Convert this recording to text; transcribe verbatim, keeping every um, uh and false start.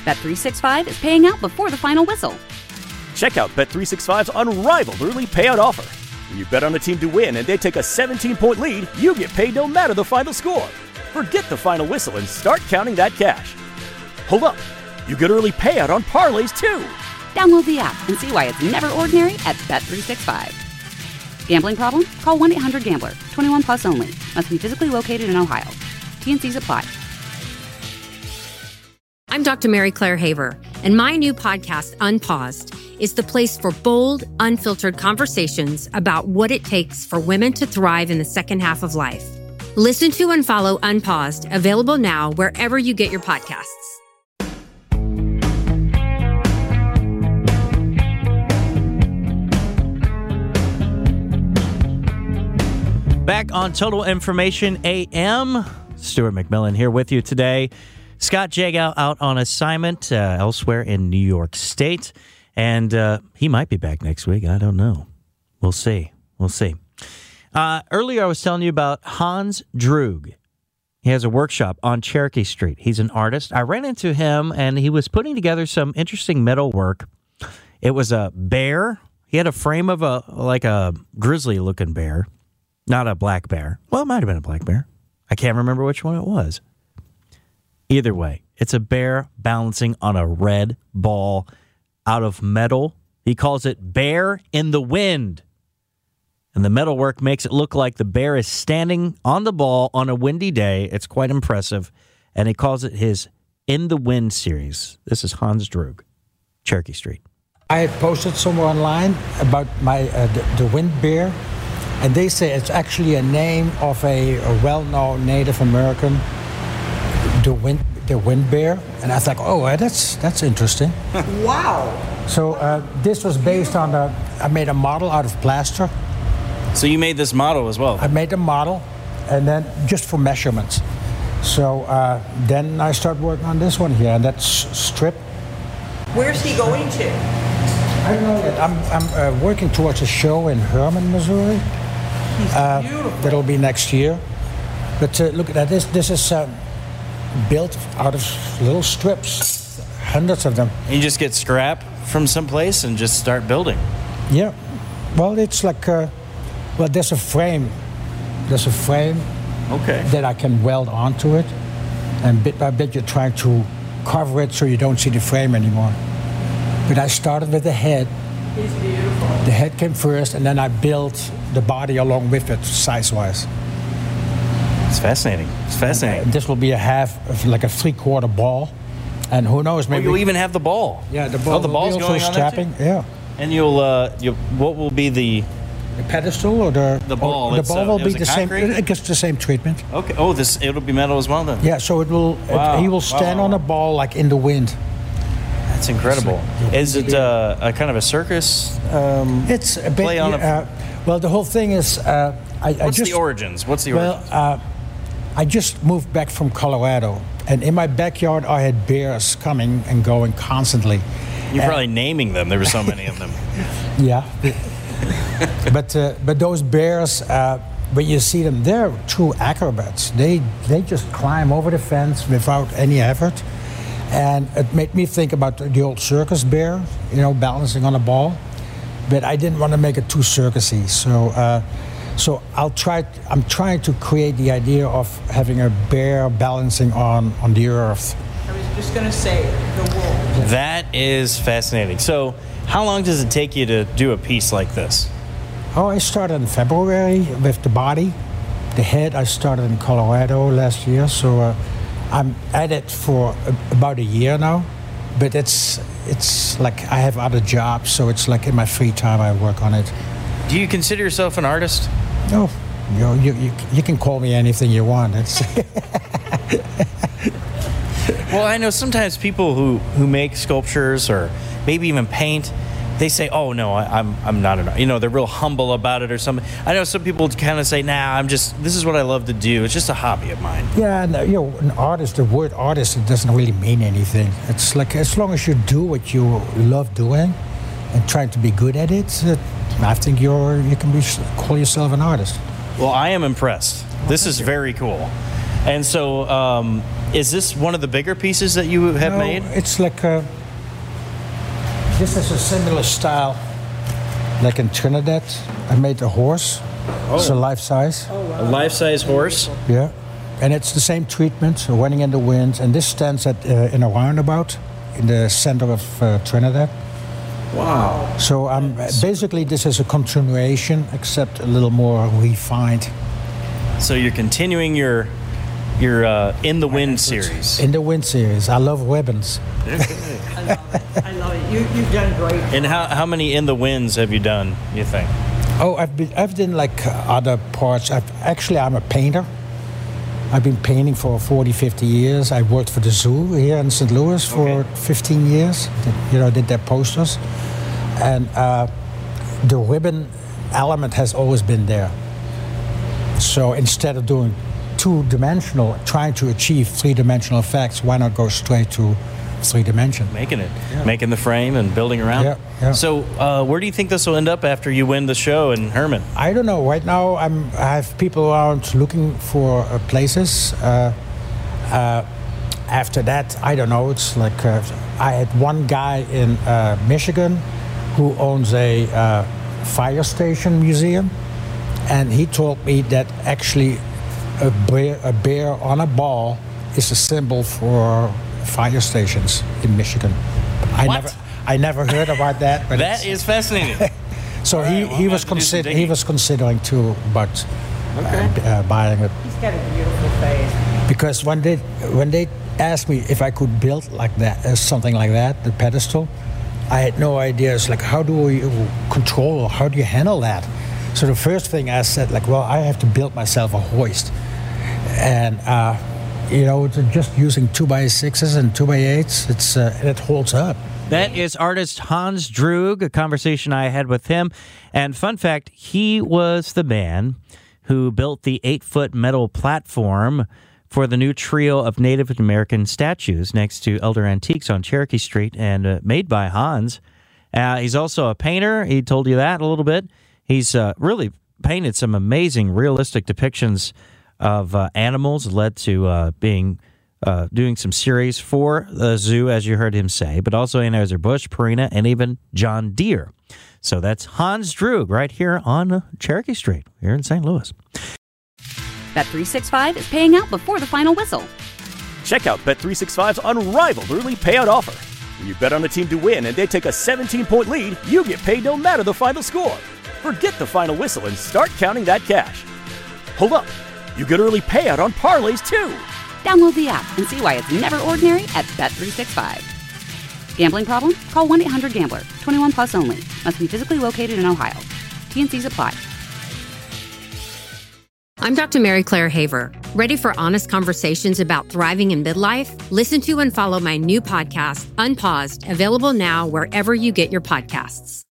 Bet three sixty-five is paying out before the final whistle. Check out Bet three sixty-five's unrivaled early payout offer. When you bet on a team to win and they take a seventeen-point lead, you get paid no matter the final score. Forget the final whistle and start counting that cash. Hold up. You get early payout on parlays, too. Download the app and see why it's never ordinary at Bet three sixty-five. Gambling problem? Call one eight hundred gambler. twenty-one plus only. Must be physically located in Ohio. T N Cs apply. I'm Doctor Mary Claire Haver, and my new podcast, Unpaused, is the place for bold, unfiltered conversations about what it takes for women to thrive in the second half of life. Listen to and follow Unpaused, available now wherever you get your podcasts. Back on Total Information A M, Stuart McMillan here with you today. Scott Jagow out on assignment uh, elsewhere in New York State, and uh, he might be back next week. I don't know. We'll see. We'll see. Uh, earlier, I was telling you about Hans Droog. He has a workshop on Cherokee Street. He's an artist. I ran into him, and he was putting together some interesting metal work. It was a bear. He had a frame of a like a grizzly-looking bear, not a black bear. Well, it might have been a black bear. I can't remember which one it was. Either way, it's a bear balancing on a red ball out of metal. He calls it Bear in the Wind. And the metalwork makes it look like the bear is standing on the ball on a windy day. It's quite impressive. And he calls it his In the Wind series. This is Hans Droog, Cherokee Street. I posted somewhere online about my uh, the, the wind bear. And they say it's actually a name of a, a well-known Native American, the wind, the wind bear. And I was like, oh, that's that's interesting. Wow. So uh, this was based on a, I made a model out of plaster. So you made this model as well? I made a model, and then just for measurements. So uh, then I started working on this one here, and that's strip. Where's he going to? I don't know yet. I'm, I'm uh, working towards a show in Herman, Missouri. He's uh, beautiful. That'll be next year. But uh, look at that. This, this is uh, built out of little strips, hundreds of them. You just get scrap from someplace and just start building. Yeah. Well, it's like, uh, well, there's a frame. There's a frame okay. that I can weld onto it. And bit by bit, you're trying to cover it so you don't see the frame anymore. But I started with the head. He's beautiful. The head came first, and then I built the body along with it, size-wise. It's fascinating. It's fascinating. And this will be a half, like a three-quarter ball. And who knows, maybe... Oh, you'll even have the ball. Yeah, the ball. Oh, the ball's also going on there strapping. too? Yeah. And you'll, uh, you what will be the... The pedestal or the... The ball. Or the ball uh, will be is it the same... concrete? It gets the same treatment. Okay. Oh, this it'll be metal as well then? Yeah, so it will... Wow. It, he will stand wow. on a ball like in the wind. That's incredible. Is it uh, a kind of a circus um, It's a bit... play on yeah, a... uh, well, the whole thing is... Uh, I, What's I just, the origins? What's the well, origins? uh, I just moved back from Colorado. And in my backyard, I had bears coming and going constantly. You're and, probably naming them. There were so many of them. Yeah. but uh, but those bears, uh, when you see them, they're true acrobats. They they just climb over the fence without any effort. And it made me think about the old circus bear, you know, balancing on a ball. But I didn't want to make it too circusy. So uh, so I'll try. I'm trying to create the idea of having a bear balancing on, on the earth. I was just going to say, the wolf. That is fascinating. So how long does it take you to do a piece like this? Oh, I started in February with the body. The head, I started in Colorado last year, so uh, I'm at it for a, about a year now. But it's it's like I have other jobs, so it's like in my free time I work on it. Do you consider yourself an artist? No, you know, you, you, you can call me anything you want. It's Well, I know sometimes people who, who make sculptures or maybe even paint, they say, "Oh no, I, I'm I'm not an," you know, they're real humble about it or something. I know some people kind of say, "Nah, I'm just this is what I love to do. It's just a hobby of mine." Yeah, and uh, you know, an artist, the word artist, it doesn't really mean anything. It's like as long as you do what you love doing and trying to be good at it, uh, I think you're you can be call yourself an artist. Well, I am impressed. This is very cool. And so, um, Is this one of the bigger pieces that you have No, made? it's like a, this is a similar style, like in Trinidad. I made a horse. Oh. It's a life size. A life-size horse? Yeah, and it's the same treatment, so running in the wind. And this stands at uh, in a roundabout in the center of uh, Trinidad. Wow. So um, basically, this is a continuation, except a little more refined. So you're continuing your your uh, In the Wind series. In the Wind series, I love ribbons. I love it. I love it. You, you've done great. And how, how many In the Winds have you done, you think? Oh, I've been I've done like other parts. I've, actually, I'm a painter. I've been painting for forty, fifty years. I worked for the zoo here in Saint Louis for Okay. fifteen years. Did, you know, did their posters. And uh, the ribbon element has always been there. So instead of doing two-dimensional, trying to achieve three-dimensional effects, why not go straight to three-dimension? Making it. Making the frame and building around. Yeah, yeah. So uh, where do you think this will end up after you win the show in Herman? I don't know. Right now, I'm, I have people around looking for uh, places. Uh, uh, after that, I don't know. It's like uh, I had one guy in uh, Michigan who owns a uh, fire station museum, and he told me that actually a bear, a bear on a ball is a symbol for fire stations in Michigan. I What? never, I never heard about that. But That it's- is fascinating. So All he, right, well, he I'm was gonna have to do some consider he digging. was considering too, but Okay. uh, uh, buying it He's got a beautiful face. because when they when they asked me if I could build like that, uh, something like that, the pedestal, I had no idea. It's like, how do you control? How do you handle that? So the first thing I said, like, well, I have to build myself a hoist, and uh, you know, it's just using two by sixes and two by eights, it's uh, it holds up. That is artist Hans Droog, a conversation I had with him. And fun fact, he was the man who built the eight-foot metal platform for the new trio of Native American statues next to Elder Antiques on Cherokee Street, and uh, made by Hans. Uh, he's also a painter. He told you that a little bit. He's uh, really painted some amazing realistic depictions of uh, animals, led to uh, being uh, doing some series for the zoo, as you heard him say, but also Anheuser-Busch, Purina, and even John Deere. So that's Hans Droog right here on uh, Cherokee Street here in Saint Louis. Bet three sixty-five is paying out before the final whistle. Check out Bet three sixty-five's unrivaled early payout offer. When you bet on a team to win and they take a seventeen-point lead, you get paid no matter the final score. Forget the final whistle and start counting that cash. Hold up. You get early payout on parlays, too. Download the app and see why it's never ordinary at Bet three sixty-five. Gambling problem? Call one eight hundred gambler. twenty-one plus only. Must be physically located in Ohio. T N Cs apply. I'm Doctor Mary Claire Haver. Ready for honest conversations about thriving in midlife? Listen to and follow my new podcast, Unpaused, available now wherever you get your podcasts.